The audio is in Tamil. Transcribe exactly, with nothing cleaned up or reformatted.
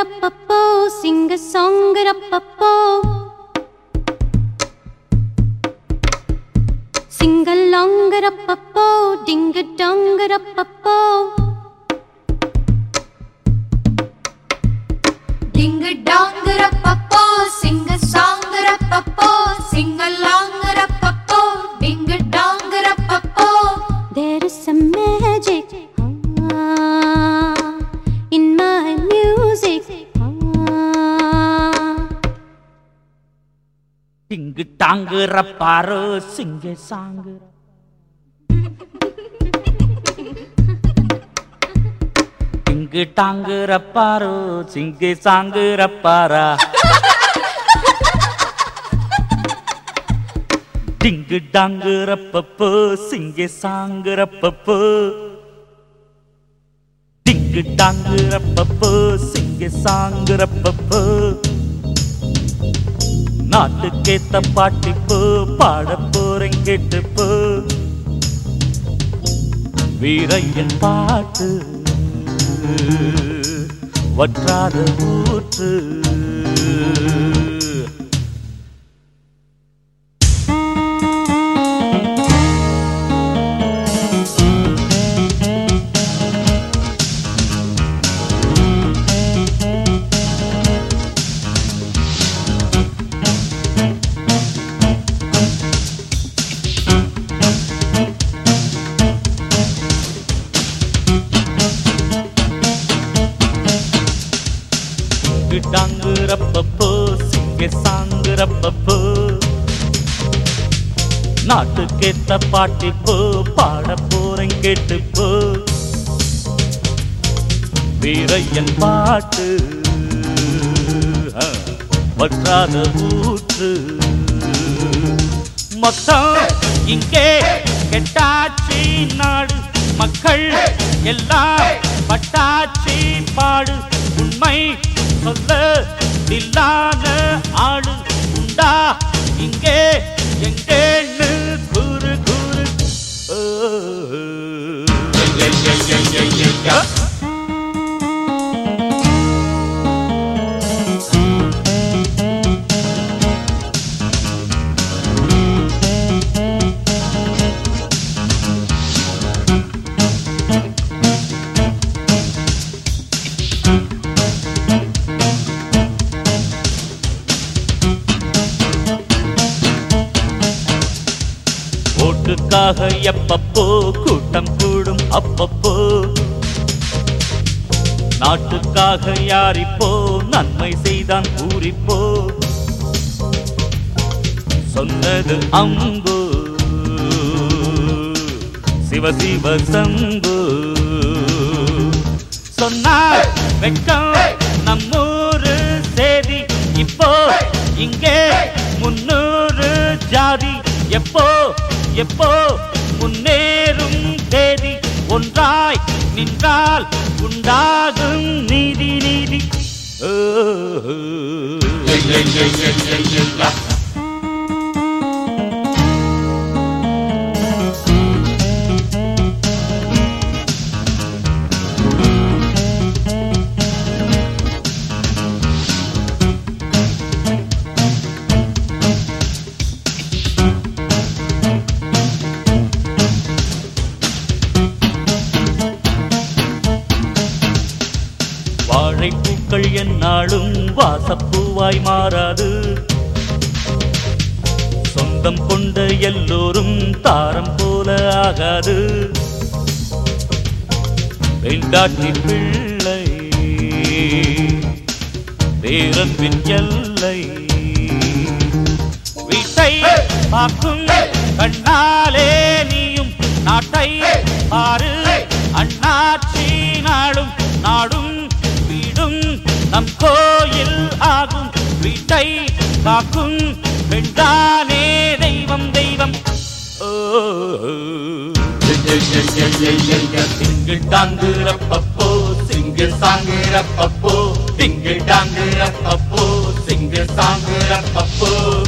rappapo, sing a song rappapo. Sing along rappapo, ding a dong rappapo. Ding a dong rappapo, sing a song rappapo. Sing along rappapo, ding a dong rappapo. There is some magic ah, in my music. Ah. Ding dong rapparo, sing a song. Ding dong rapparo, sing a song rappara. Ding dong rappapo, sing a song rappapo. Ding dong rappapo, sing a song rappapo. நாட்டுக்கேத்த பாட்டிப்போ பாட போறேன் கேட்டுப்போ வீரையன் பாட்டு வற்றாத ஊற்று டாங்கு ரப்பப்போ சிங்க சாங்கு ரப்பப்போ நாட்டுக்கேத்த பாட்டிப்போ பாட போறேன் கேட்டுப்போ வீரையன் பாட்டு வற்றாத ஊற்று மொத்தம் இங்கே கெட்டாச்சி நாடு மக்கள் எல்லாம் பட்டாச்சி பாடு உண்மை சொல்ல இல்லாத ஆளு உண்டா இங்கே எங்கேன்னு குரு குரு ஓட்டுக்காக எப்பப்போ கூட்டம் கூடும் அப்பப்போ நாட்டுக்காக யாரிப்போ நன்மை செய்தான் பூரிப்போ சொன்னது அம்பு சிவசிவ சம்பு சொன்னார் வெட்கம் நம்மூரு சேதி இப்போ இங்கே முன்னூறு ஜாதி எப்போ எப்போ முன்னேறும் தேதி ஒன்றாய் நின்றால் உண்டாகும் நீதி நீதி வாழைப்பூக்கள் என்னாலும் வாசப்பூவாய் மாறாது சொந்தம் கொண்ட எல்லோரும் தாரம் போல ஆகாது வெண்டாட்டி பிள்ளை பேரன்பின் எல்லை வீட்டை பார்க்கும் கண்ணாலே நீயும் நாட்டை பாரு அண்ணாச்சி நாடும் நாடும் வீடும் நம் கோயில் ஆகும் வீட்டை காக்கும் பெண்தானே தெய்வம் தெய்வம் திங்கள் டாங்கு ரப்பப்போ சிங்கிள் சாங்கு ரப்பப்போ திங்கள் டாங்கு ரப்பப்போ சிங்கிள் சாங்கு ரப்பப்போ